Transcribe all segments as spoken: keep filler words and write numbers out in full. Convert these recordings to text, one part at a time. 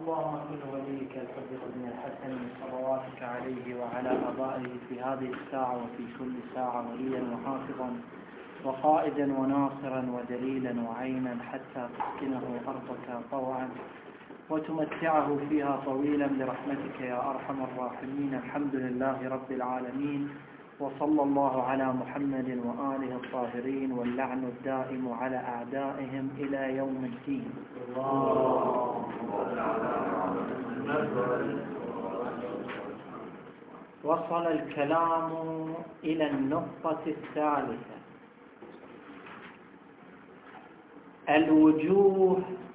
اللهم كن وليك الحجر بن الحسن صلواتك عليه وعلى آبائه في هذه الساعة وفي كل ساعة وليا وحافظا وقائدا وناصرا ودليلا وعينا حتى تسكنه أرضك طوعا وتمتعه فيها طويلا برحمتك يا أرحم الراحمين. الحمد لله رب العالمين، وصلى الله على محمد وآله الطاهرين، واللعن الدائم على أعدائهم إلى يوم الدين. وصل الكلام إلى النقطة الثالثة، الوجوه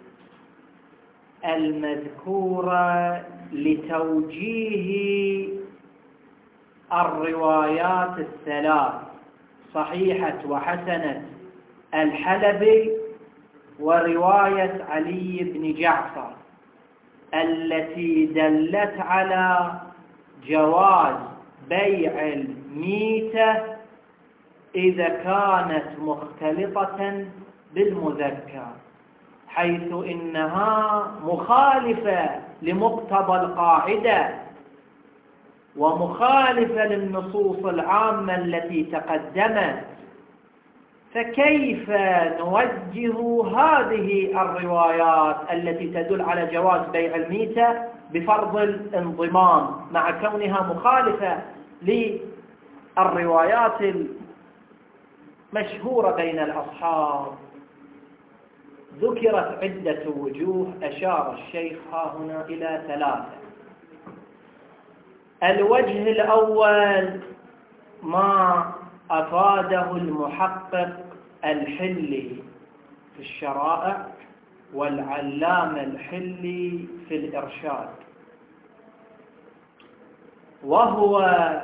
المذكورة لتوجيه الروايات الثلاث، صحيحة وحسنة الحلبي ورواية علي بن جعفر، التي دلت على جواز بيع الميتة إذا كانت مختلطة بالمذكر، حيث إنها مخالفة لمقتضى القاعدة ومخالفة للنصوص العامة التي تقدمت. فكيف نوجه هذه الروايات التي تدل على جواز بيع الميتة بفرض الانضمام مع كونها مخالفة للروايات المشهورة بين الأصحاب؟ ذكرت عدة وجوه، أشار الشيخ ها هنا إلى ثلاثة. الوجه الأول ما أفاده المحقق الحلي في الشرائع والعلامة الحلي في الإرشاد، وهو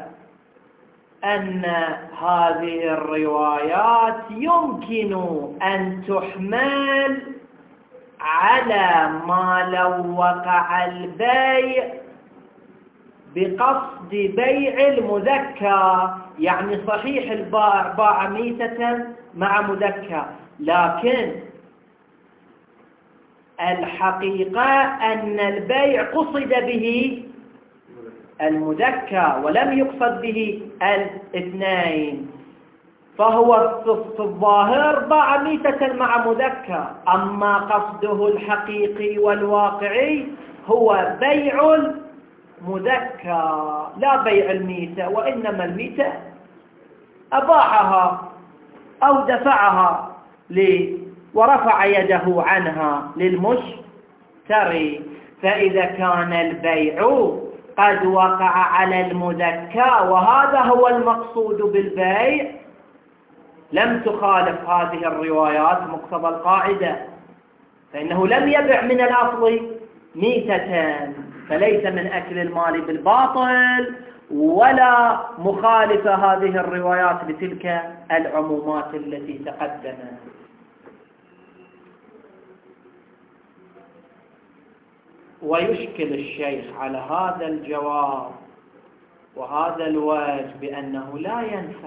أن هذه الروايات يمكن أن تحمل على ما لو وقع البيع بقصد بيع المذكر، يعني صحيح البائع باع ميتة مع مذكر، لكن الحقيقة أن البيع قصد به المذكر ولم يقصد به الاثنين، فهو في الظاهر باع ميتة مع مذكر، أما قصده الحقيقي والواقعي هو بيع المذكر لا بيع الميتة، وإنما الميتة أباعها أو دفعها لي ورفع يده عنها للمشتري. فإذا كان البيع قد وقع على المذكر وهذا هو المقصود بالبيع، لم تخالف هذه الروايات مقتضى القاعدة، فإنه لم يبع من الأصل ميتة، فليس من أكل المال بالباطل ولا مخالفة هذه الروايات لتلك العمومات التي تقدمت. ويشكل الشيخ على هذا الجواب وهذا الوجه بأنه لا ينفع،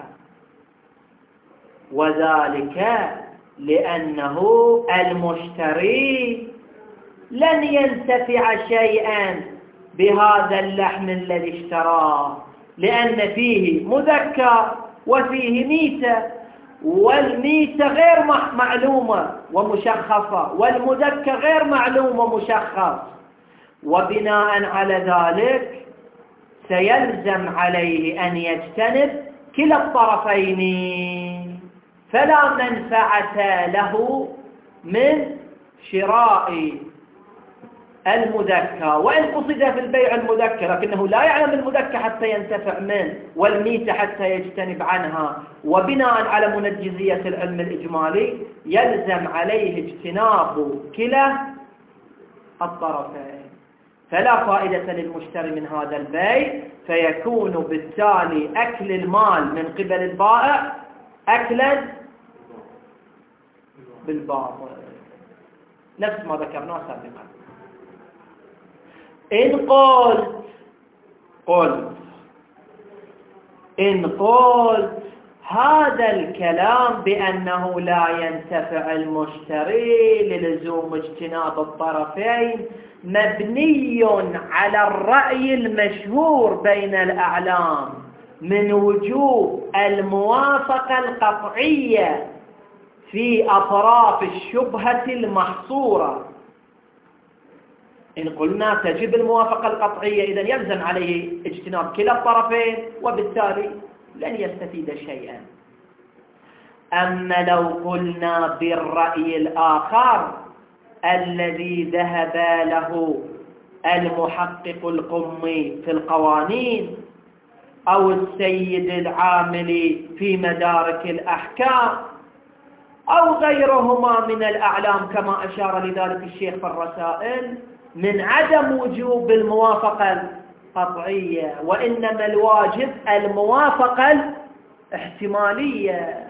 وذلك لأنه المشتري لن ينتفع شيئا بهذا اللحم الذي اشتراه، لأن فيه مذكر وفيه ميتة، والميتة غير معلومة ومشخصة، والمذكر غير معلوم ومشخص، وبناء على ذلك سيلزم عليه أن يجتنب كلا الطرفين، فلا منفعة له من شراء المذكر، وإن قصد في البيع المذكر لكنه لا يعلم المذكر حتى ينتفع منه، والميتة حتى يجتنب عنها. وبناء على منجزية العلم الإجمالي يلزم عليه اجتناب كلا الطرفين، فلا فائدة للمشتري من هذا البيع، فيكون بالتالي أكل المال من قبل البائع أكلا بالباطل، نفس ما ذكرناه سابقا. إن قلت قلت إن قلت هذا الكلام بأنه لا ينتفع المشتري للزوم اجتناب الطرفين مبني على الرأي المشهور بين الأعلام من وجوب الموافقة القطعية في أطراف الشبهة المحصورة. إن قلنا تجب الموافقة القطعية إذن يلزم عليه اجتناب كلا الطرفين، وبالتالي لن يستفيد شيئا. أما لو قلنا بالرأي الآخر الذي ذهب له المحقق القمي في القوانين أو السيد العاملي في مدارك الأحكام أو غيرهما من الأعلام كما أشار لذلك الشيخ في الرسائل، من عدم وجوب الموافقة القطعية، وإنما الواجب الموافقة الاحتمالية.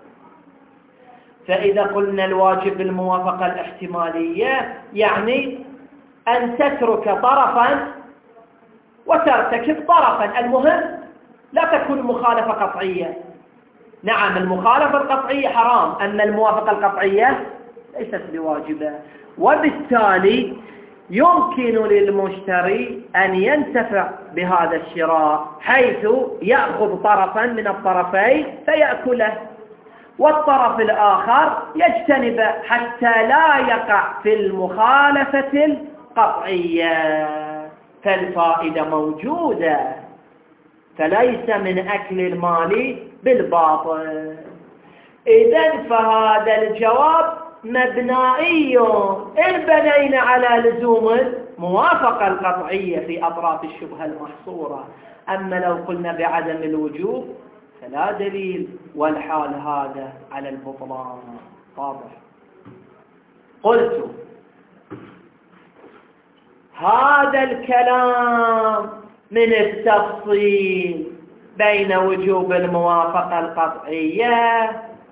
فإذا قلنا الواجب الموافقة الاحتمالية يعني أن تترك طرفا وترتكب طرفا، المهم لا تكون مخالفة قطعية. نعم المخالفة القطعية حرام، أما الموافقة القطعية ليست بواجبة، وبالتالي يمكن للمشتري أن ينتفع بهذا الشراء حيث يأخذ طرفا من الطرفين فيأكله، والطرف الآخر يجتنبه حتى لا يقع في المخالفة القطعية، فالفائدة موجودة، فليس من أكل المال بالباطل. إذن فهذا الجواب مبنائي إن بنينا على لزوم الموافقة القطعية في أطراف الشبهة المحصورة. أما لو قلنا بعدم الوجوب فلا دليل، والحال هذا على البطلان واضح. قلت هذا الكلام من التفصيل بين وجوب الموافقة القطعية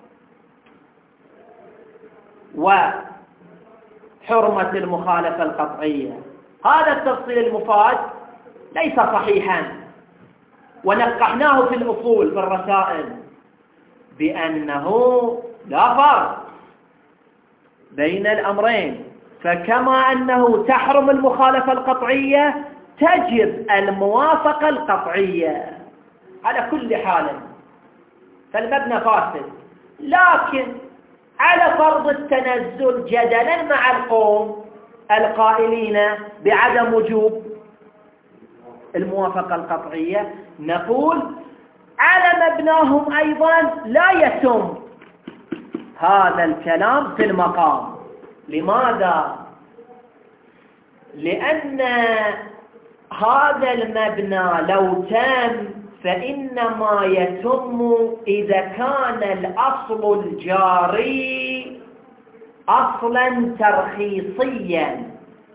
وحرمة المخالفة القطعية. هذا التفصيل المفاد ليس صحيحا، ونقحناه في الأصول في الرسائل بأنه لا فرق بين الأمرين، فكما أنه تحرم المخالفة القطعية تجب الموافقة القطعية على كل حال، فالمبنى فاسد. لكن على فرض التنزل جدلا مع القوم القائلين بعدم وجوب الموافقة القطعية، نقول على مبناهم أيضا لا يتم هذا الكلام في المقام. لماذا؟ لأن هذا المبنى لو تم فإنما يتم إذا كان الأصل الجاري أصلا ترخيصيا،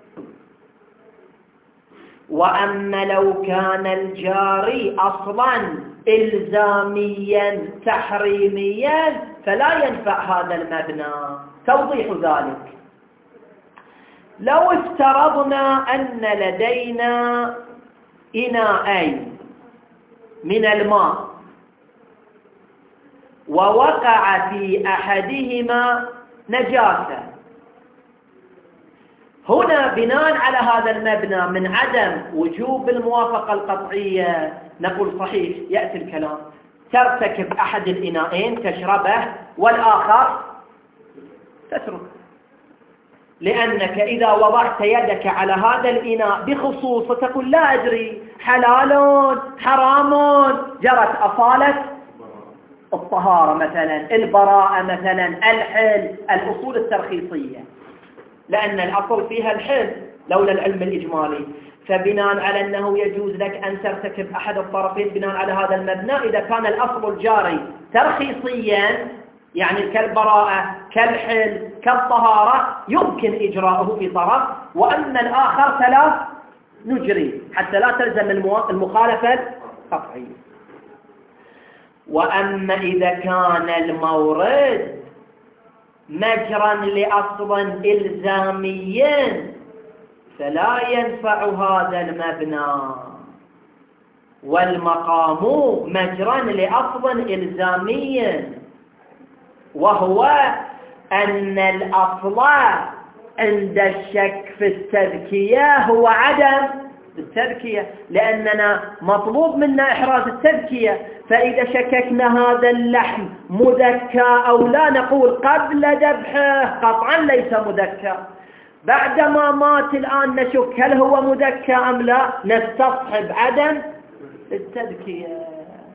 وأما لو كان الجاري أصلا إلزاميا تحريميا فلا ينفع هذا المبنى. توضيح ذلك: لو افترضنا أن لدينا إناءين من الماء ووقع في أحدهما نجاسة، هنا بناء على هذا المبنى من عدم وجوب الموافقة القطعية نقول صحيح يأتي الكلام ترتكب أحد الإناءين تشربه والآخر تترك، لأنك إذا وضعت يدك على هذا الإناء بخصوص تقول لا أدري حلال حرام، جرت أصالة الطهارة مثلا، البراءة مثلا، الحل، الأصول الترخيصية، لأن الأصل فيها الحل لولا العلم الإجمالي. فبناء على أنه يجوز لك أن ترتكب أحد الطرفين بناء على هذا المبنى إذا كان الأصل الجاري ترخيصيا، يعني كالبراءة كالحل كالطهارة، يمكن إجراءه في طرف، وأما الآخر فلا نجري حتى لا تلزم المخالفة قطعية. وأما إذا كان المورد مجرا لأصل إلزاميا فلا ينفع هذا المبنى، والمقام مجرا لأصل إلزامي، وهو أن الأصل عند الشك في التذكية هو عدم التذكية، لأننا مطلوب منا إحراز التذكية. فإذا شككنا هذا اللحم مذكى أو لا، نقول قبل ذبحه قطعا ليس مذكى، بعدما مات الآن نشك هل هو مذكى أم لا، نستصحب عدم التذكية.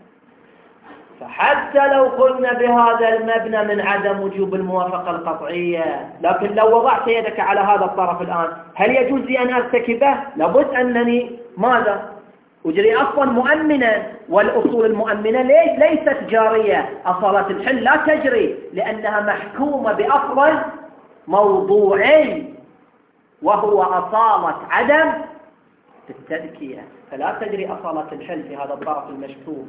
فحتى لو قلنا بهذا المبنى من عدم وجوب الموافقة القطعية، لكن لو وضعت يدك على هذا الطرف الآن هل يجوز لي أن أرتكبه؟ لابد أنني ماذا؟ أجري أصلا مؤمنا، والأصول المؤمنة ليش ليست جارية؟ أصالة الحل لا تجري لأنها محكومة بأصل موضوعي وهو أصالة عدم التذكية، فلا تجري أصالة الحل في هذا الطرف المشكوك،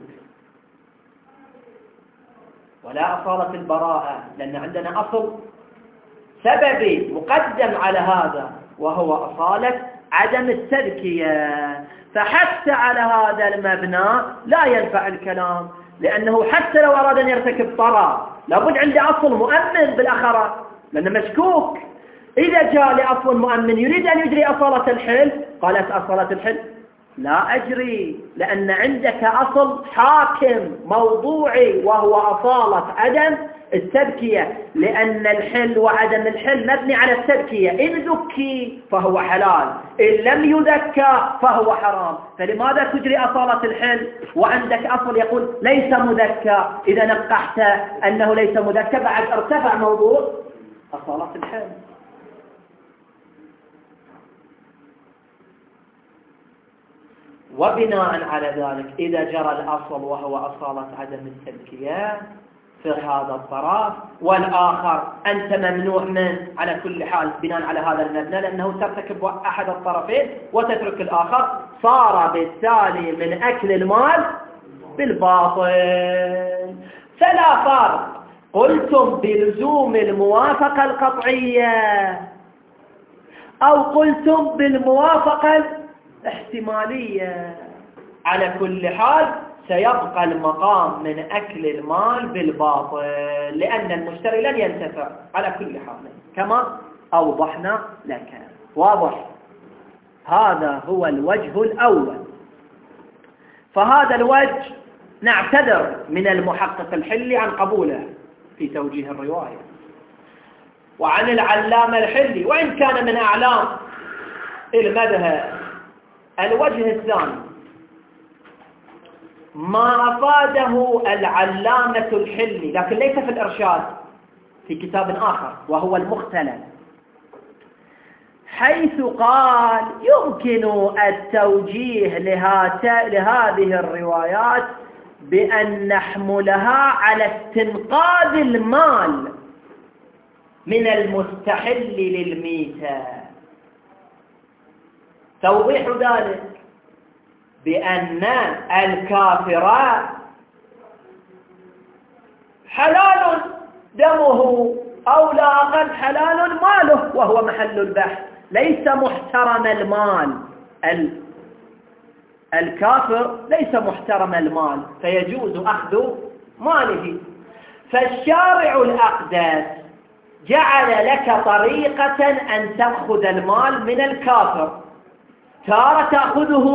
ولا أصالة البراءة، لأن عندنا أصل سببي مقدم على هذا وهو أصالة عدم التذكية. فحتى على هذا المبنى لا ينفع الكلام، لأنه حتى لو أراد أن يرتكب طرا لابد عنده أصل مؤمن بالأخرى، لأنه مشكوك. إذا جاء لأصل مؤمن يريد أن يجري أصالة الحل، قالت أصالة الحل لا أجري، لأن عندك أصل حاكم موضوعي وهو أصالة عدم التذكية، لأن الحل وعدم الحل مبني على التذكية، إن ذكي فهو حلال، إن لم يذكى فهو حرام. فلماذا تجري أصالة الحل وعندك أصل يقول ليس مذكى؟ إذا نقحت أنه ليس مذكى بعد ارتفع موضوع أصالة الحل. وبناء على ذلك إذا جرى الأصل وهو أصالة عدم التذكية في هذا الطرف، والآخر أنت ممنوع منه على كل حال بناء على هذا المبنى، لأنه ترتكب أحد الطرفين وتترك الآخر، صار بالتالي من أكل المال بالباطل. فلا فرق قلتم بلزوم الموافقة القطعية أو قلتم بالموافقة احتمالية، على كل حال سيبقى المقام من أكل المال بالباطل، لأن المشتري لن ينتفع على كل حال كما أوضحنا لك. واضح؟ هذا هو الوجه الأول. فهذا الوجه نعتذر من المحقق الحلي عن قبوله في توجيه الرواية، وعن العلامة الحلي وإن كان من أعلام المذهب. الوجه الثاني ما أفاده العلامة الحلي لكن ليس في الإرشاد، في كتاب آخر وهو المختلف، حيث قال يمكن التوجيه لهذه الروايات بأن نحملها على استنقاذ المال من المستحل للميتة. توضيح ذلك بأن الكافر حلال دمه أو لا أقل حلال ماله، وهو محل البحث، ليس محترم المال. الكافر ليس محترم المال فيجوز أخذ ماله. فالشارع الأقدس جعل لك طريقة أن تأخذ المال من الكافر، تارة تأخذه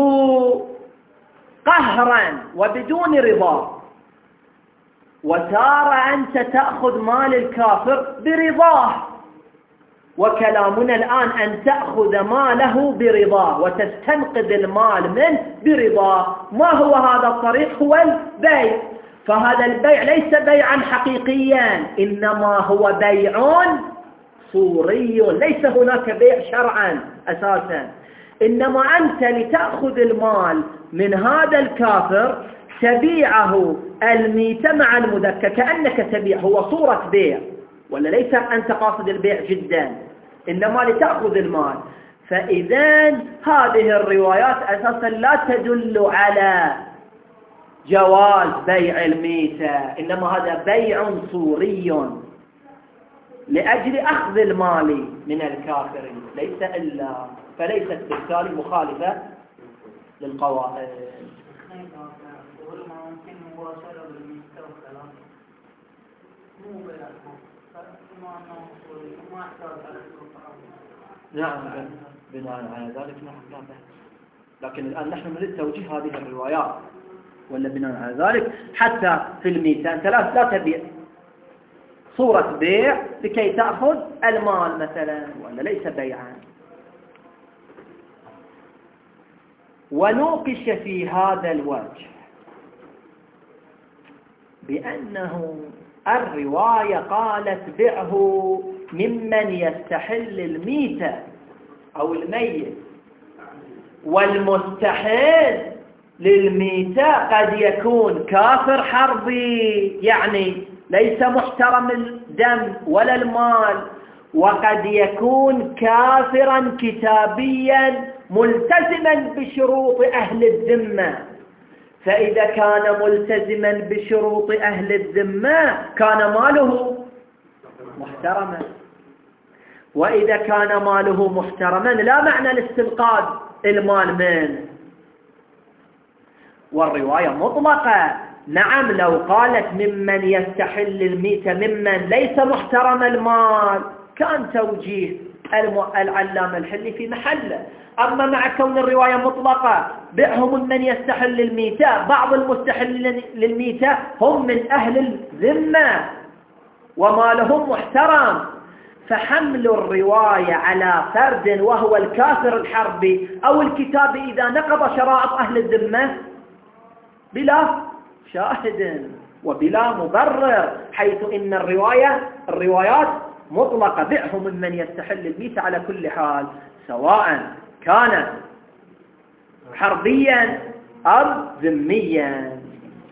قهرا وبدون رضا، وتارة أنت تأخذ مال الكافر برضاه. وكلامنا الآن أن تأخذ ماله برضاه وتستنقذ المال منه برضاه. ما هو هذا الطريق؟ هو البيع. فهذا البيع ليس بيعا حقيقيا، إنما هو بيع صوري، ليس هناك بيع شرعا أساسا، إنما أنت لتأخذ المال من هذا الكافر تبيعه الميت مع المذكى، كأنك تبيع، هو صورة بيع، ولا ليس أنت قاصد البيع جدا، إنما لتأخذ المال. فإذا هذه الروايات أساسا لا تدل على جواز بيع الميتة، إنما هذا بيع صوري لأجل أخذ المال من الكافر، ليس إلا، فليست بالتالي مخالفة للقواعد. مباشرة بالميتة والكلام مو بالأسماء فما أنه أصولي وما أحتاج على نعم بناء على ذلك نحن لا بأس. لكن الآن نحن نريد توجيه هذه الروايات ولا بناء على ذلك حتى في الميتة أنت لا لا تبيع صورة بيع لكي تأخذ المال مثلا ولا ليس بيعا. ونوقش في هذا الوجه بأنه الرواية قالت بعه ممن يستحل الميتة أو الميت، والمستحل للميتة قد يكون كافر حربي يعني ليس محترم الدم ولا المال، وقد يكون كافرا كتابيا ملتزما بشروط أهل الذمة. فإذا كان ملتزما بشروط أهل الذمة كان ماله محترما، وإذا كان ماله محترما لا معنى لاستنقاذ المال منه. والرواية مطلقة، نعم لو قالت ممن يستحل الميتة ممن ليس محترم المال كان توجيه العلامة الحلي في محله. أما مع كون الرواية مطلقة بعهم من يستحل الميتة، بعض المستحل للميتة هم من أهل الذمة ومالهم محترم، فحمل الرواية على فرد وهو الكافر الحربي أو الكتابي إذا نقض شرائط أهل الذمة بلا شاهد وبلا مبرر، حيث إن الرواية الروايات مطلقة بعهم من يستحل الميتة على كل حال سواء كان حربيا أو ذميا.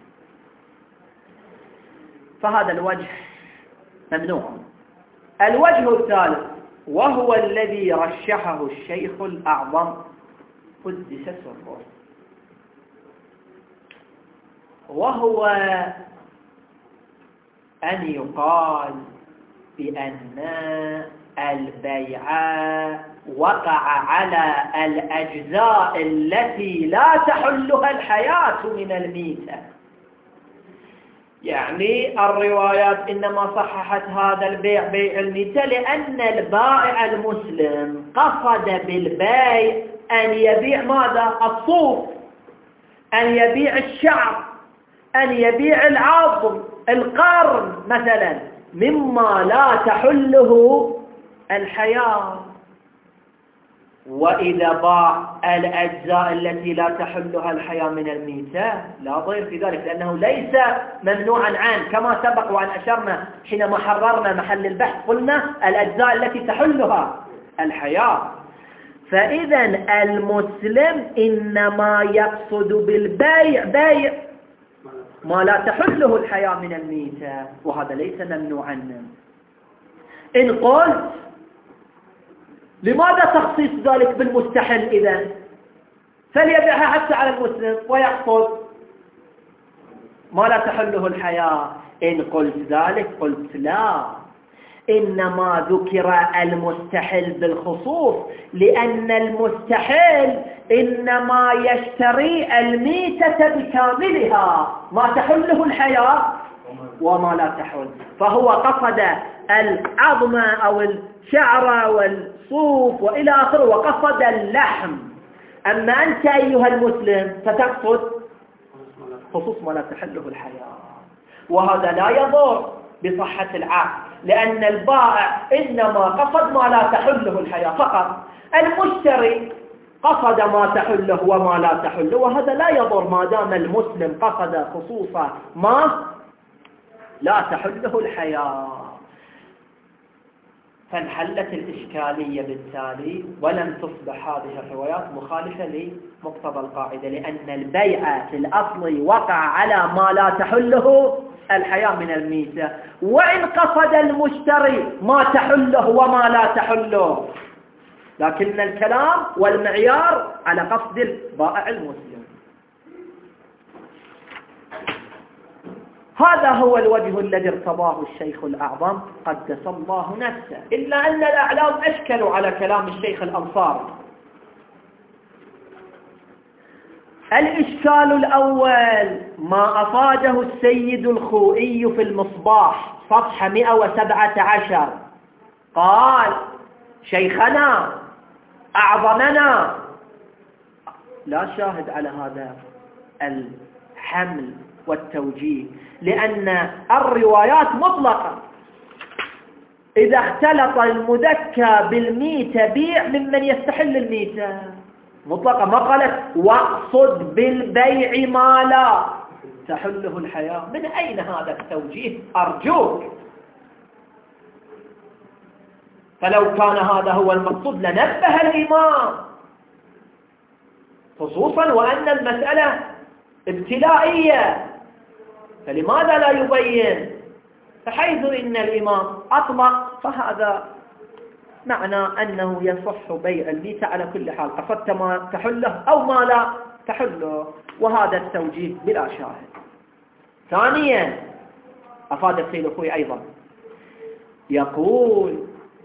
فهذا الوجه ممنوع. الوجه الثالث وهو الذي رشحه الشيخ الأعظم قدس سره، وهو أن يقال بأن البيع وقع على الأجزاء التي لا تحلها الحياة من الميتة. يعني الروايات إنما صححت هذا البيع بيع الميتة لأن البائع المسلم قصد بالبيع أن يبيع ماذا؟ الصوف، أن يبيع الشعر، أن يبيع العظم، القرن مثلا، مما لا تحله الحياة. وإذا باع الأجزاء التي لا تحلها الحياة من الميتة لا ضير في ذلك، لأنه ليس ممنوعا عنه كما سبق وأن أشرنا حينما حررنا محل البحث قلنا الأجزاء التي تحلها الحياة. فإذا المسلم إنما يقصد بالبيع بيع ما لا تحله الحياة من الميتة، وهذا ليس ممنوعا منه. إن قلت لماذا تخصيص ذلك بالمستحل إذن؟ فليبيعها حتى على المسلم ويقصد ما لا تحله الحياة. إن قلت ذلك قلت لا، إنما ذكر المستحل بالخصوص لأن المستحل إنما يشتري الميتة بكاملها، ما تحله الحياة وما لا تحل، فهو قصد العظم أو الشعر والصوف وإلى آخره وقصد اللحم. أما أنت أيها المسلم فتقصد خصوص ما لا تحله الحياة، وهذا لا يضر بصحة العقد، لأن البائع إنما قصد ما لا تحله الحياة فقط، المشتري قصد ما تحله وما لا تحله، وهذا لا يضر ما دام المسلم قصد خصوصا ما لا تحله الحياة. فانحلت الإشكالية بالتالي، ولم تصبح هذه الروايات مخالفة لمقتضى القاعدة، لأن البيع في الأصل وقع على ما لا تحله الحياة من الميتة، وإن قصد المشتري ما تحله وما لا تحله، لكن الكلام والمعيار على قصد البائع المسلم. هذا هو الوجه الذي ارتضاه الشيخ الأعظم قدس الله نفسه، إلا أن الأعلام أشكلوا على كلام الشيخ الأنصاري، الإشكال الأول ما أفاده السيد الخوئي في المصباح صفحة مئة وسبعة عشر، قال: شيخنا أعظمنا. لا شاهد على هذا الحمل والتوجيه، لأن الروايات مطلقة. إذا اختلط المذكى بالميتة بيع ممن يستحل الميتة، مطلقة. ما قالت واقصد بالبيع ما لا تحله الحياة. من أين هذا التوجيه أرجوك؟ فلو كان هذا هو المقصود لنبه الإمام، خصوصا وأن المسألة ابتلائية، فلماذا لا يبين؟ فحيث إن الإمام أطلق فهذا معنى أنه يصح بيع الميتة على كل حال، قصدت ما تحله أو ما لا تحله، وهذا التوجيه بلا شاهد. ثانيا أفاد السيد الخوئي أيضا يقول: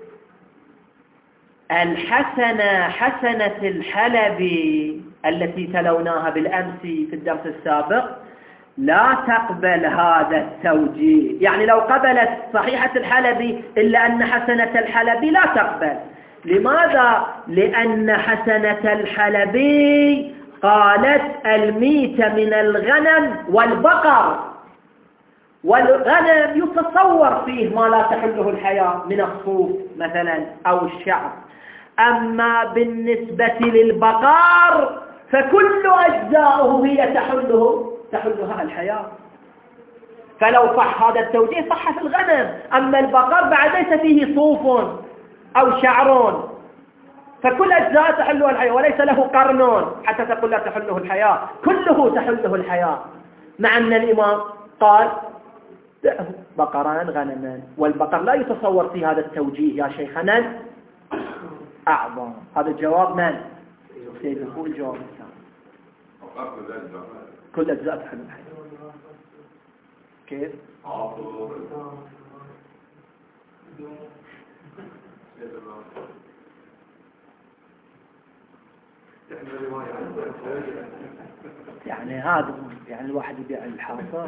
الحسنة حسنة الحلبي التي تلوناها بالأمس في الدرس السابق لا تقبل هذا التوجيه. يعني لو قبلت صحيحة الحلبي إلا أن حسنة الحلبي لا تقبل. لماذا؟ لأن حسنة الحلبي قالت الميت من الغنم والبقر، والغنم يتصور فيه ما لا تحله الحياة من الصوف مثلا أو الشعر. أما بالنسبة للبقر فكل أجزاؤه هي تحله تحلها الحياة. فلو صح هذا التوجيه صح في الغنم، أما البقر بعد ليس فيه صوف أو شعر، فكل أجزاء تحلها الحياة، وليس له قرن حتى تقول لا تحله الحياة، كله تحله الحياة. مع أن الإمام قال بقران غنمان، والبقر لا يتصور في هذا التوجيه يا شيخنا أعظم. هذا الجواب من؟ سيد الخوئي. الجواب الثاني كل أجزاء تحل الحياة. كيف؟ يعني هذا يعني الواحد يبيع الحاصر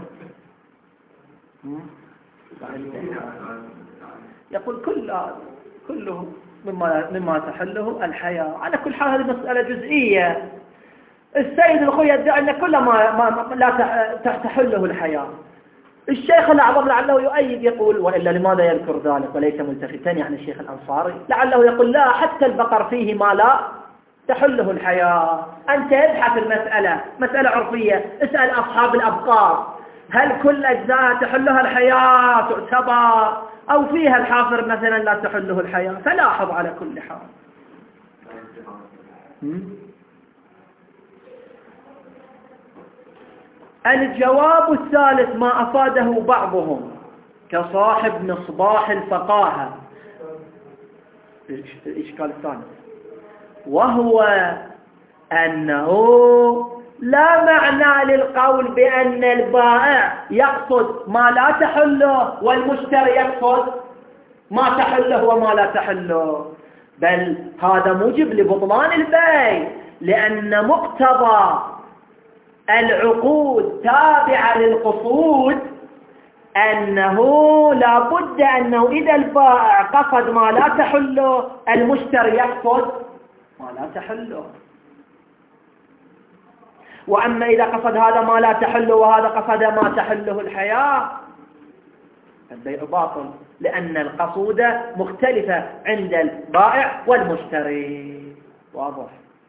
يقول كل كله مما مما تحله الحياة. على كل حال هذه مسألة جزئية. السيد الخوئي يدعي أن كل ما, ما لا تحله الحياة. الشيخ الأعظم لعله يؤيد، يقول: وإلا لماذا يذكر ذلك وليس ملتفتا؟ يعني الشيخ الأنصاري لعله يقول: لا، حتى البقر فيه ما لا تحله الحياة. أنت ابحث المسألة مسألة عرفية، اسأل أصحاب الأبقار هل كل أجزاء تحلها الحياة تعتبر، أو فيها الحافر مثلا لا تحله الحياة. فلاحظ على كل حال. الجواب الثالث ما أفاده بعضهم كصاحب مصباح الفقاهة، الإشكال الثاني، وهو أنه لا معنى للقول بأن البائع يقصد ما لا تحله والمشتري يقصد ما تحله وما لا تحله، بل هذا موجب لبطلان البيع، لأن مقتضى العقود تابعة للقصود أنه لا بد أنه إذا البائع قصد ما لا تحله المشتري يقصد ما لا تحله. وأما إذا قصد هذا ما لا تحله وهذا قصد ما تحله الحياة البيع باطل، لأن القصودة مختلفة عند البائع والمشتري. واضح؟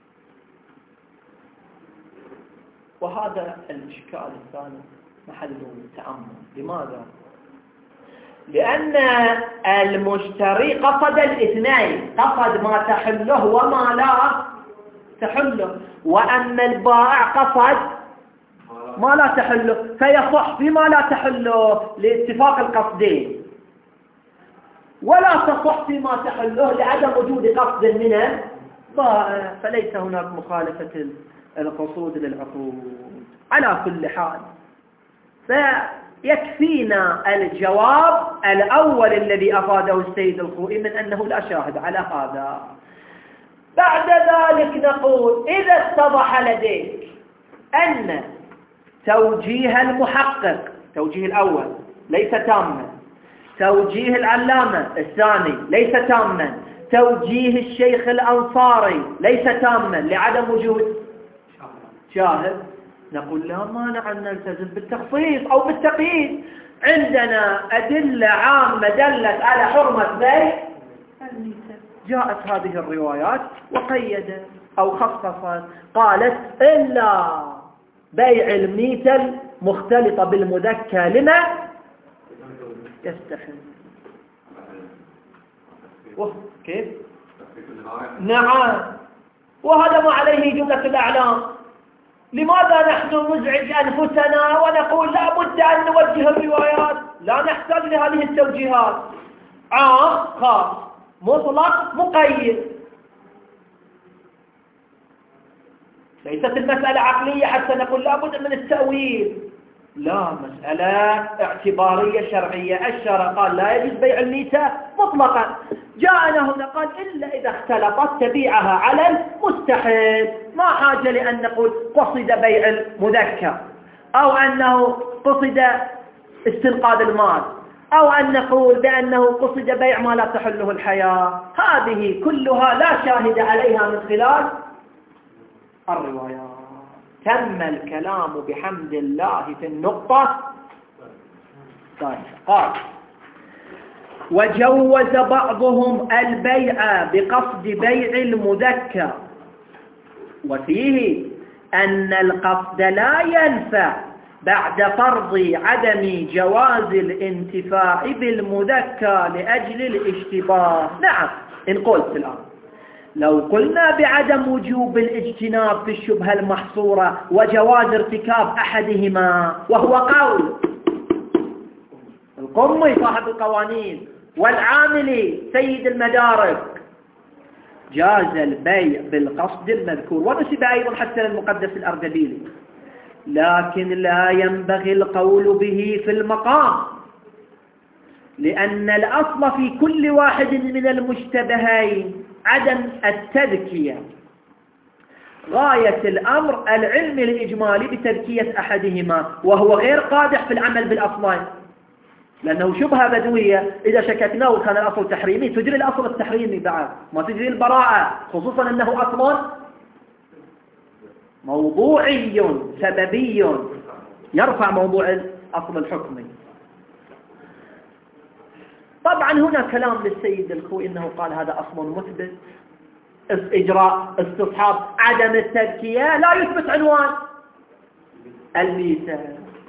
وهذا الإشكال الثاني محله التأمل. لماذا؟ لأن المشتري قصد الاثنين، قصد ما تحله وما لا تحله، وأما البائع قصد ما لا تحله، فيصح فيما لا تحله لاتفاق القصدين، ولا تصح فيما تحله لعدم وجود قصد من البائع، فليس هناك مخالفة القصود للعقود. على كل حال فيكفينا الجواب الأول الذي أفاده السيد الخوئي من أنه لا شاهد على هذا. بعد ذلك نقول: إذا اتضح لديك أن توجيه المحقق، توجيه الأول ليس تاما، توجيه العلامة الثاني ليس تاما، توجيه الشيخ الأنصاري ليس تاما لعدم وجود شاهد، نقول لا مانع أن نلتزم بالتخصيص أو بالتقييد. عندنا أدلة عامة دلت على حرمة بيع الميتة، جاءت هذه الروايات وقيدت أو خصصت، قالت إلا بيع الميتة مختلطة بالمذكى لما يستحل. كيف؟ نعم، وهذا ما عليه جملة الأعلام. لماذا نحن نزعج أنفسنا ونقول لا بد أن نوجه الروايات؟ لا نحتاج لهذه التوجيهات، عام خاص مطلق مقيد. ليست المسألة عقلية حتى نقول لا بد من التأويل، لا، مسألة اعتبارية شرعية. الشرع قال لا يجوز بيع الميتة مطلقا، جاءنا هنا قال إلا إذا اختلطت تبيعها على المستحيل. ما حاجة لأن نقول قصد بيع المذكر، أو أنه قصد استنقاذ المال، أو أن نقول بأنه قصد بيع ما لا تحله الحياة. هذه كلها لا شاهد عليها من خلال الروايات. تم الكلام بحمد الله في النقطة. طيب، قال وجوز بعضهم البيع بقصد بيع المذكر، وفيه أن القصد لا ينفع بعد فرض عدم جواز الانتفاع بالمذكر لأجل الاشتباه. نعم، إن قلت الآن لو قلنا بعدم وجوب الاجتناب في الشبهة المحصورة وجواز ارتكاب أحدهما، وهو قول القمي صاحب القوانين والعاملي سيد المدارك، جاز البيع بالقصد المذكور، ونسب أيضا حتى للمقدس الأردبيلي، لكن لا ينبغي القول به في المقام، لأن الأصل في كل واحد من المشتبهين عدم التذكية. غاية الأمر العلم الإجمالي بتذكية أحدهما، وهو غير قادح في العمل بالأصلين، لأنه شبهة بدوية إذا شككناه وكان الأصل تحريمي تجري الأصل التحريمي بعد، ما تجري البراءة، خصوصا أنه أصل موضوعي سببي يرفع موضوع الأصل الحكمي. طبعا هنا كلام للسيد الخوي إنه قال هذا أصل مثبت، إجراء استصحاب عدم التذكية لا يثبت عنوان الميتة،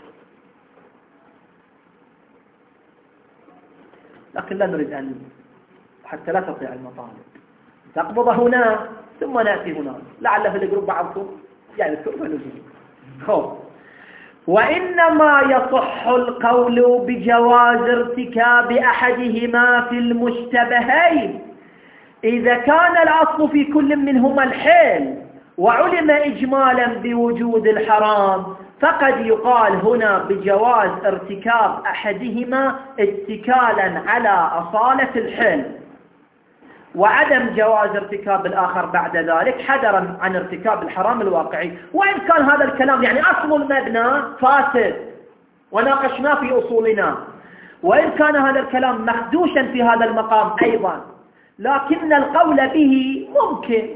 لكن لا نريد أن حتى لا تطيع المطالب تقبض هنا ثم نأتي هنا، لعل في الجروب بعضكم يعني تقبلوا خوف. وإنما يصح القول بجواز ارتكاب أحدهما في المشتبهين إذا كان الأصل في كل منهما الحل وعلم إجمالا بوجود الحرام، فقد يقال هنا بجواز ارتكاب أحدهما اتكالا على أصالة الحل، وعدم جواز ارتكاب الآخر بعد ذلك حذرا عن ارتكاب الحرام الواقعي. وإن كان هذا الكلام يعني أصل المبنى فاسد وناقشناه في أصولنا، وإن كان هذا الكلام مخدوشا في هذا المقام أيضا، لكن القول به ممكن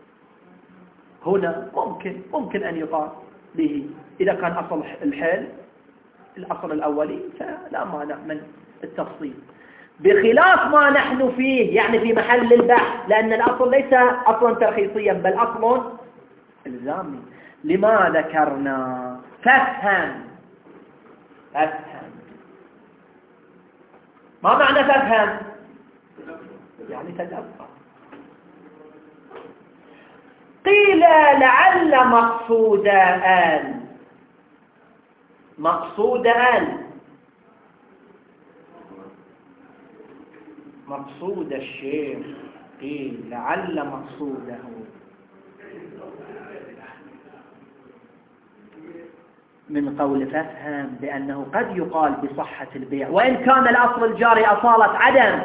هنا، ممكن ممكن أن يقال به إذا كان أصل الحل الأصل الأولي فلا مانع من التفصيل، بخلاف ما نحن فيه يعني في محل البحث، لأن الأصل ليس أصلا ترخيصيا بل أصل إلزامي. لما ذكرنا فافهم فافهم ما معنى فافهم؟ يعني تدبر. قيل لعل مقصود آل مقصود آل مقصود الشيخ، قيل لعل مقصوده من قول فافهم بأنه قد يقال بصحة البيع، وإن كان الأصل الجاري أصالة عدم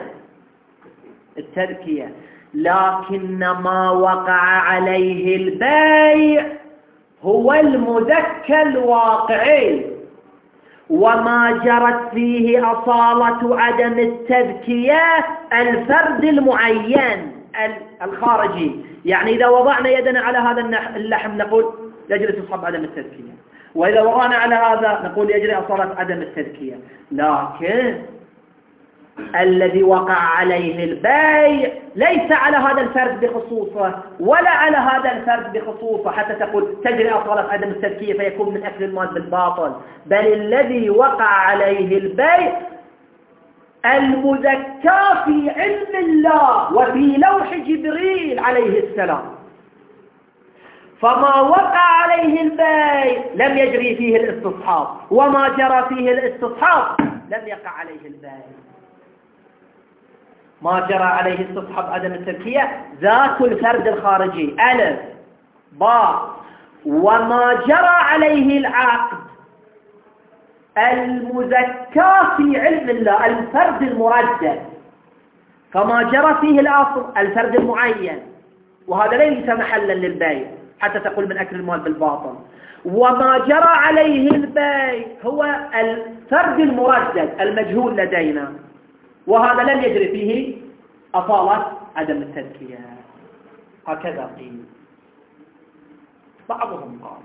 التذكية، لكن ما وقع عليه البيع هو المذكى الواقعي، وما جرت فيه أصالة عدم التذكية الفرد المعين الخارجي. يعني إذا وضعنا يدنا على هذا اللحم نقول يجري تصحب عدم التذكية، وإذا وضعنا على هذا نقول يجري أصالة عدم التذكية. لكن الذي وقع عليه البيع ليس على هذا الفرد بخصوصه ولا على هذا الفرد بخصوصه حتى تقول تجري أصالة عدم التذكية فيكون من أكل المال بالباطل، بل الذي وقع عليه البيع المزكى في علم الله وفي لوح جبريل عليه السلام. فما وقع عليه البيع لم يجري فيه الاستصحاب، وما جرى فيه الاستصحاب لم يقع عليه البيع. ما جرى عليه استصحاب عدم التذكية ذات الفرد الخارجي ألف باء، وما جرى عليه العقد المزكى في علم الله الفرد المردد، فما جرى فيه الأصل الفرد المعين، وهذا ليس محلا للبيع حتى تقول من أكل المال بالباطل. وما جرى عليه البيع هو الفرد المردد المجهول لدينا، وهذا لم يجري فيه أصالة عدم التذكية. هكذا قيل. بعضهم قال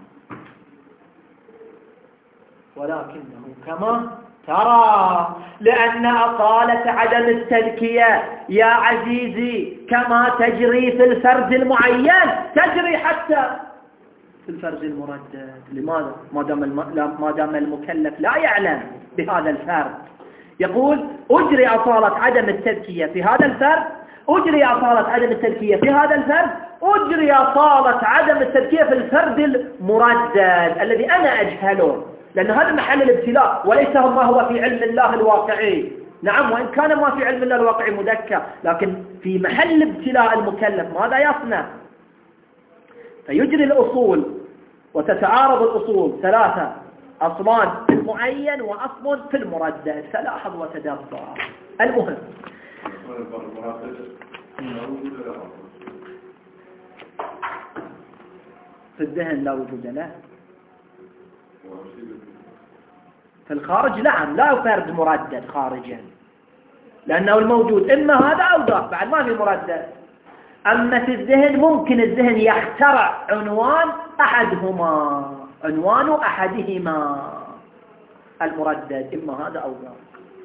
ولكنه كما ترى، لأن أصالة عدم التذكية يا عزيزي كما تجري في الفرد المعين تجري حتى في الفرد المردد. لماذا؟ ما دام الم... ما دام المكلف لا يعلم بهذا الفرد، يقول أجري أصالة عدم التذكية في هذا الفرد، أجري أصالة عدم التذكية في هذا الفرد، أجري أصالة عدم التذكية في الفرد المردد الذي أنا أجهله، لأن هذا محل الابتلاء وليس ما هو في علم الله الواقعي. نعم، وإن كان ما في علم الله الواقعي مذكى، لكن في محل ابتلاء المكلف ماذا يصنع؟ فيجري الأصول وتتعارض الأصول ثلاثة، أصلان في المعين وأصل في المردد، فلاحظ وتدبر. المهم في الذهن لا وجود له، في الخارج نعم لا فرد مردد خارجا، لأنه الموجود إما هذا أو ذاك، بعد ما في مردد. أما في الذهن ممكن الذهن يخترع عنوان أحدهما، عنوان أحدهما المردد إما هذا أو ذاك.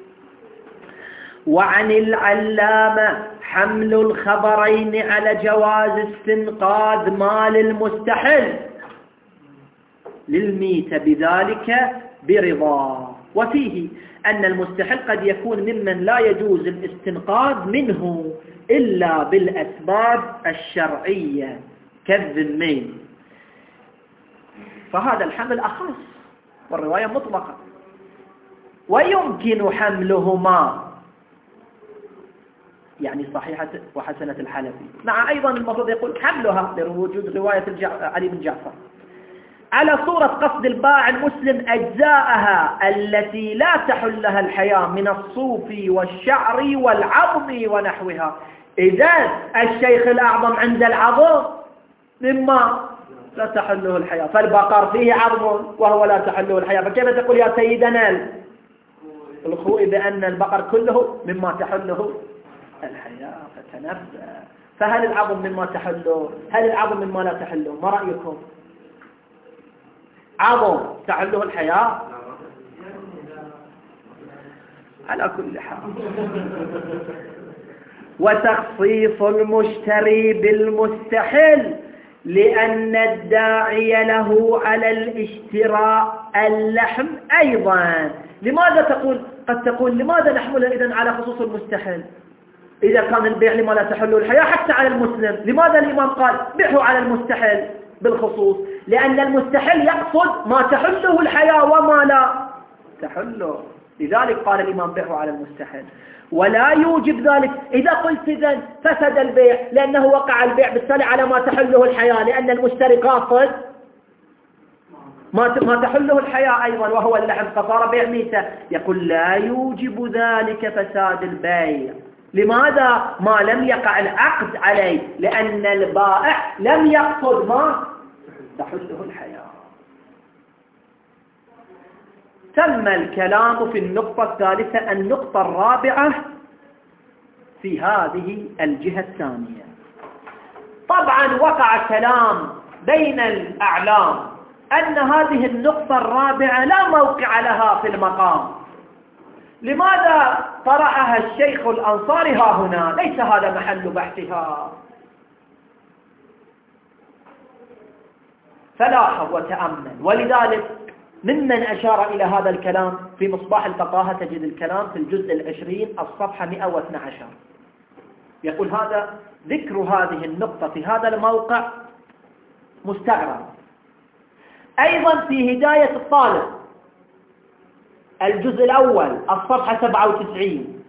وعن العلامة حمل الخبرين على جواز استنقاذ مال المستحل للميت بذلك برضاه، وفيه أن المستحل قد يكون ممن لا يجوز الاستنقاذ منه إلا بالأسباب الشرعية كالذمين، فهذا الحمل أخص والرواية مطلقة. ويمكن حملهما يعني صحيحة وحسنة الحلفي، مع أيضا المفروض يقول حملها لوجود رواية علي بن جعفر على صورة قصد البائع المسلم أجزاءها التي لا تحل لها الحياة من الصوف والشعر والعظم ونحوها. إذن الشيخ الأعظم عند العظم مما لا تحله الحياة، فالبقر فيه عظم وهو لا تحله الحياة، فكيف تقول يا سيدنا الخوئي بأن البقر كله مما تحله الحياة؟ فتنبه. فهل العظم مما تحله؟ هل العظم مما لا تحله؟ ما رأيكم؟ عظم تحله الحياة؟ على كل حال. وتخصيص المشتري بالمستحل لأن الداعي له على الاشتراء اللحم أيضا. لماذا تقول قد تقول لماذا نحملها إذن على خصوص المستحل إذا كان البيع لما لا تحله الحياة حتى على المسلم؟ لماذا الإمام قال بيعوا على المستحل بالخصوص؟ لأن المستحل يقصد ما تحله الحياة وما لا تحله، لذلك قال الإمام بيعوا على المستحل. ولا يوجب ذلك إذا قلت إذن فسد البيع لأنه وقع البيع بالتالي على ما تحله الحياة، لأن المشتري قاصد ما ما تحله الحياة أيضا وهو اللحم، فصار بيع ميتة. يقول لا يوجب ذلك فساد البيع. لماذا؟ ما لم يقع العقد عليه، لأن البائع لم يقصد ما تحله الحياة. تم الكلام في النقطة الثالثة. النقطة الرابعة في هذه الجهة الثانية. طبعا وقع كلام بين الأعلام أن هذه النقطة الرابعة لا موقع لها في المقام. لماذا طرحها الشيخ الأنصاري ها هنا؟ ليس هذا محل بحثها. فلاحظ وتأمل. ولذلك ممن أشار إلى هذا الكلام في مصباح الفقاهة تجد الكلام في الجزء العشرين الصفحة مئة واثني عشر. يقول هذا ذكر هذه النقطة في هذا الموقع مستغرب. أيضا في هداية الطالب الجزء الأول الصفحة سبعة وتسعين.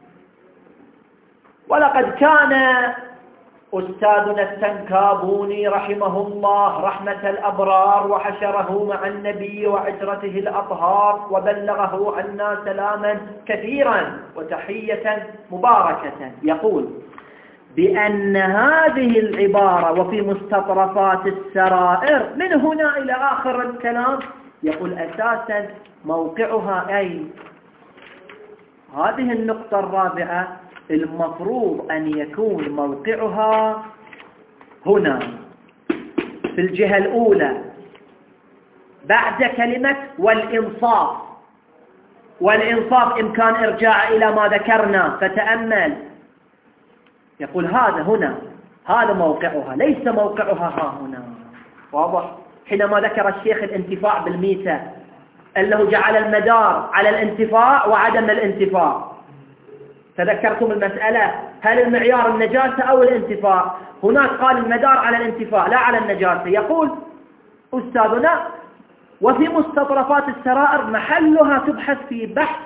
ولقد كان أستاذنا التنكابوني رحمه الله رحمة الأبرار وحشره مع النبي وعشرته الأطهار وبلغه عنا سلاما كثيرا وتحية مباركة، يقول بأن هذه العبارة وفي مستطرفات السرائر من هنا إلى آخر الكلام يقول أساسا موقعها أي هذه النقطة الرابعة المفروض أن يكون موقعها هنا في الجهة الأولى بعد كلمة والإنصاف. والإنصاف إمكان إرجاع إلى ما ذكرنا فتأمل. يقول هذا هنا هذا موقعها ليس موقعها ها هنا. واضح؟ حينما ذكر الشيخ الانتفاع بالميتة أنه جعل المدار على الانتفاع وعدم الانتفاع. تذكرتم المسألة هل المعيار النجاسة أو الانتفاع؟ هناك قال المدار على الانتفاع لا على النجاسة. يقول أستاذنا وفي مستطرفات السرائر محلها تبحث في بحث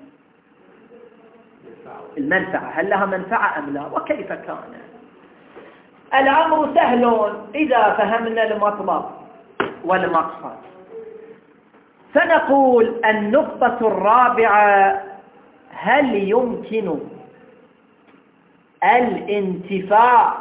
المنفعة، هل لها منفعة أم لا وكيف كان. الأمر سهل إذا فهمنا المطلب والمقصد. فنقول النقطة الرابعة هل يمكن الانتفاع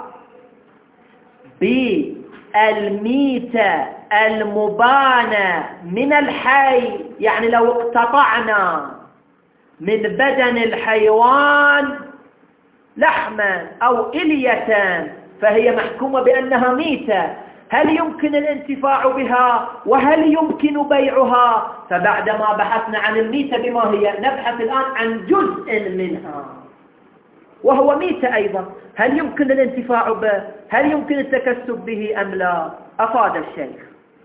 بالميتة المبانة من الحي؟ يعني لو اقتطعنا من بدن الحيوان لحما أو إلية فهي محكومة بأنها ميتة، هل يمكن الانتفاع بها وهل يمكن بيعها؟ فبعدما بحثنا عن الميتة بما هي نبحث الآن عن جزء منها وهو ميتة أيضا، هل يمكن الانتفاع به؟ هل يمكن التكسب به أم لا؟ أفاد الشيخ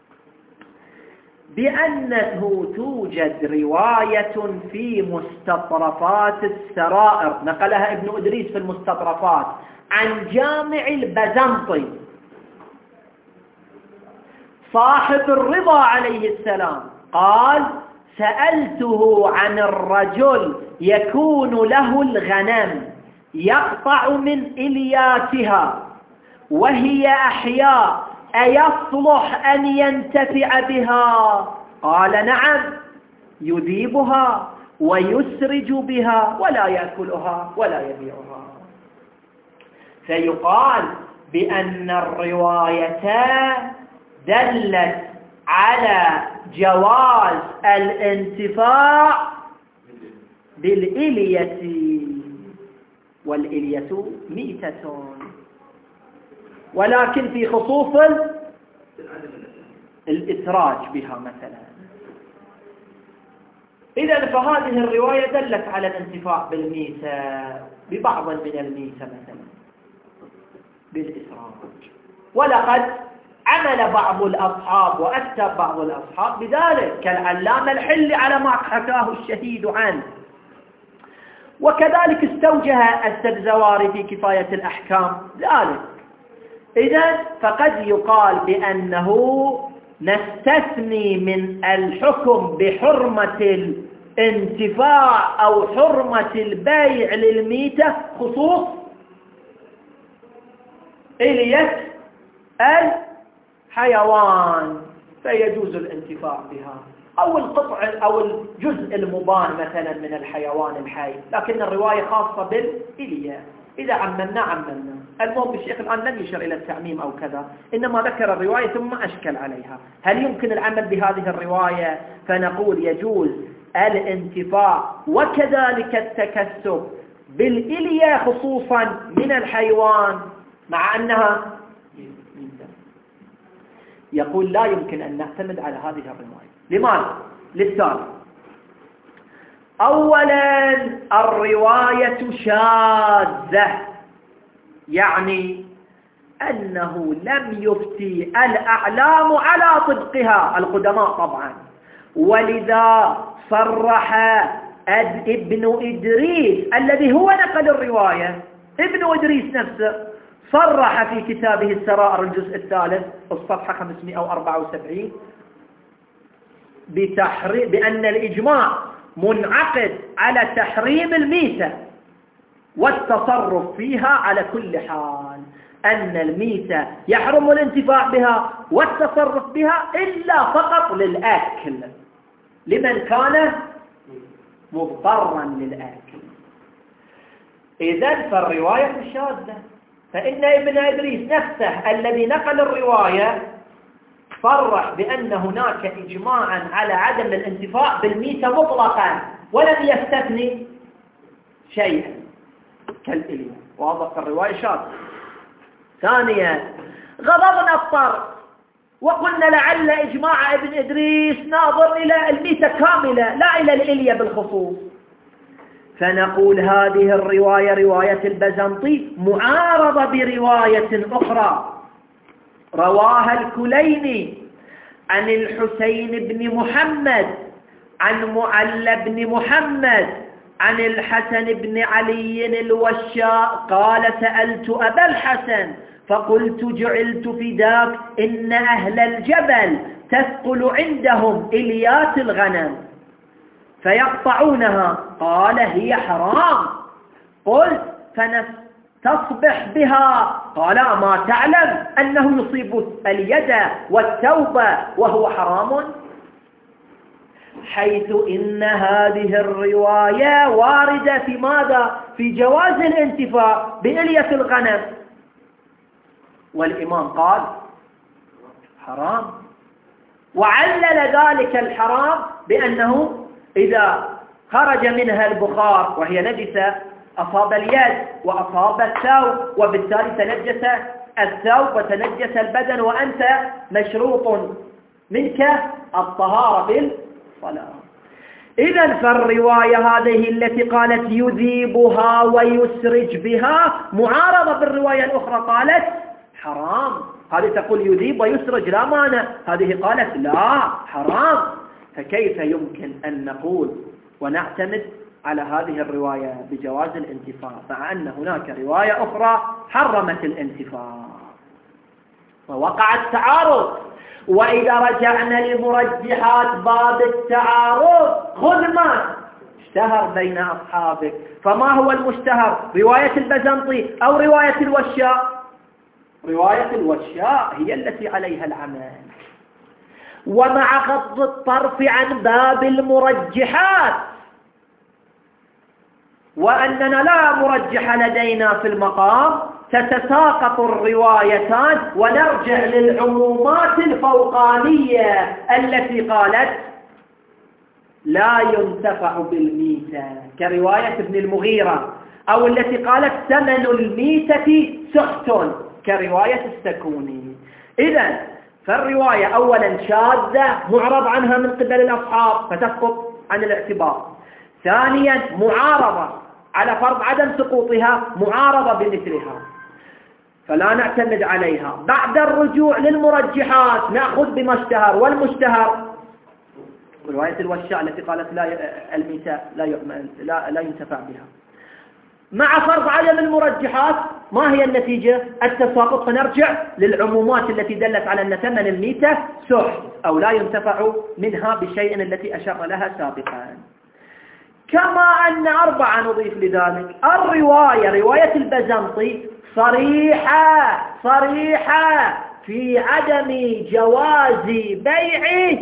بأنه توجد رواية في مستطرفات السرائر نقلها ابن إدريس في المستطرفات عن جامع البزنطي صاحب الرضا عليه السلام قال سألته عن الرجل يكون له الغنم يقطع من إلياتها وهي أحياء أيصلح أن ينتفع بها؟ قال نعم يذيبها ويسرج بها ولا يأكلها ولا يبيعها. فيقال بأن الرواية دلت على جواز الانتفاع بالإلية والإلية ميتة، ولكن في خصوص الإسراج بها مثلا. إذا فهذه الرواية دلت على الانتفاع بالميتة ببعض من الميتة مثلا بالإسراج. ولقد عمل بعض الأصحاب وأكتب بعض الأصحاب بذلك كالعلامة الحلي على ما حكاه الشهيد عنه، وكذلك استوجه السبزواري في كفاية الأحكام ذلك. إذن فقد يقال بأنه نستثني من الحكم بحرمة الانتفاع أو حرمة البيع للميتة خصوص إلية الحيوان فيجوز الانتفاع بها، أو القطع أو الجزء المبان مثلا من الحيوان الحي، لكن الرواية خاصة بالإلية. إذا عممنا عممنا. المهم الشيخ الآن لم يشر إلى التعميم أو كذا، إنما ذكر الرواية ثم أشكل عليها. هل يمكن العمل بهذه الرواية؟ فنقول يجوز الانتفاع وكذلك التكسب بالإلية خصوصا من الحيوان مع أنها يقول لا يمكن أن نعتمد على هذه الرواية. لماذا؟ للتالي: أولا الرواية شاذة، يعني أنه لم يفتي الأعلام على طبقها، القدماء طبعا، ولذا صرح ابن إدريس الذي هو نقل الرواية، ابن إدريس نفسه صرح في كتابه السرائر الجزء الثالث الصفحة خمسمائة وأربعة وسبعين بتحريم بأن الإجماع منعقد على تحريم الميتة والتصرف فيها على كل حال، أن الميتة يحرم الانتفاع بها والتصرف بها إلا فقط للأكل لمن كان مضطرا للأكل. إذن فالرواية شاذة، فإن ابن إدريس نفسه الذي نقل الرواية صرح بأن هناك إجماعا على عدم الانتفاع بالميتة مطلقا ولم يستثني شيئا كالإلية. واضح الرواية شاذة. ثانيا غضبنا الطرف وقلنا لعل إجماع ابن إدريس ناظر إلى الميتة كاملة لا إلى الإلية بالخصوص، فنقول هذه الرواية رواية البزنطي معارضة برواية أخرى رواها الكليني عن الحسين بن محمد عن معل بن محمد عن الحسن بن علي الوشاء قال: سألت أبا الحسن فقلت: جعلت فداك إن أهل الجبل تثقل عندهم إليات الغنم فيقطعونها، قال: هي حرام. قلت: فنستصبح بها، قال: ما تعلم أنه يصيب اليد والثوب وهو حرام؟ حيث إن هذه الرواية واردة في ماذا؟ في جواز الانتفاع بإلية الغنم، والإمام قال حرام، وعلل ذلك الحرام بأنه إذا خرج منها البخار وهي نجسة أصاب اليد وأصاب الثوب، وبالتالي تنجس الثوب وتنجس البدن، وأنت مشروط منك الطهارة بالصلاة. إذن فالرواية هذه التي قالت يذيبها ويسرج بها معارضة بالرواية الأخرى قالت حرام. هذه تقول يذيب ويسرج لا مانع، هذه قالت لا حرام. فكيف يمكن أن نقول ونعتمد على هذه الرواية بجواز الانتفاع مع أن هناك رواية أخرى حرمت الانتفاع؟ ووقع التعارض. وإذا رجعنا لمرجحات باب التعارض خذ ما اشتهر بين أصحابك. فما هو المشتهر؟ رواية البزنطي أو رواية الوشاء؟ رواية الوشاء هي التي عليها العمل. ومع غض الطرف عن باب المرجحات وأننا لا مرجح لدينا في المقام، تتساقط الروايتان ونرجع للعمومات الفوقانية التي قالت لا ينتفع بالميتة كرواية ابن المغيرة، أو التي قالت ثمن الميتة سخط كرواية السكوني. إذن فالرواية أولا شاذة معرض عنها من قبل الأصحاب فتسقط عن الاعتبار. ثانيا معارضة على فرض عدم سقوطها معارضة بمثلها فلا نعتمد عليها. بعد الرجوع للمرجحات نأخذ بما اشتهر، والمشتهر رواية الوشاء التي قالت لا الميتة لا لا لا ينتفع بها. مع فرض عدم المرجحات ما هي النتيجة؟ التساقط، فنرجع للعمومات التي دلت على أن ثمن الميتة سحت أو لا ينتفع منها بشيء التي أشار لها سابقا. كما أن أربعة نضيف لذلك الرواية رواية البزنطي صريحة صريحة في عدم جواز بيع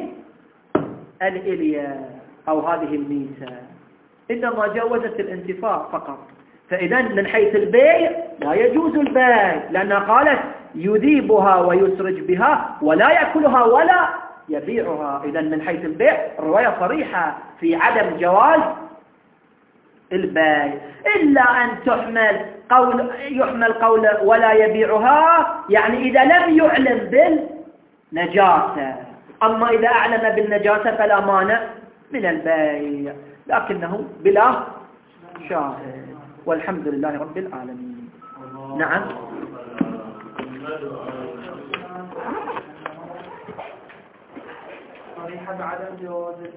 الإلية أو هذه الميتة، إنما جوزت الانتفاع فقط. فإذا من حيث البيع لا يجوز البيع، لأنها قالت يذيبها ويسرج بها ولا يأكلها ولا يبيعها. إذا من حيث البيع الرواية صريحة في عدم جواز البيع، إلا أن تحمل قول يحمل قول ولا يبيعها، يعني إذا لم يعلم بالنجاسة. أما إذا أعلم بالنجاسة فلا مانع من البيع، لكنه بلا شاهد. والحمد لله رب العالمين. نعم. صريحة بعدم جواز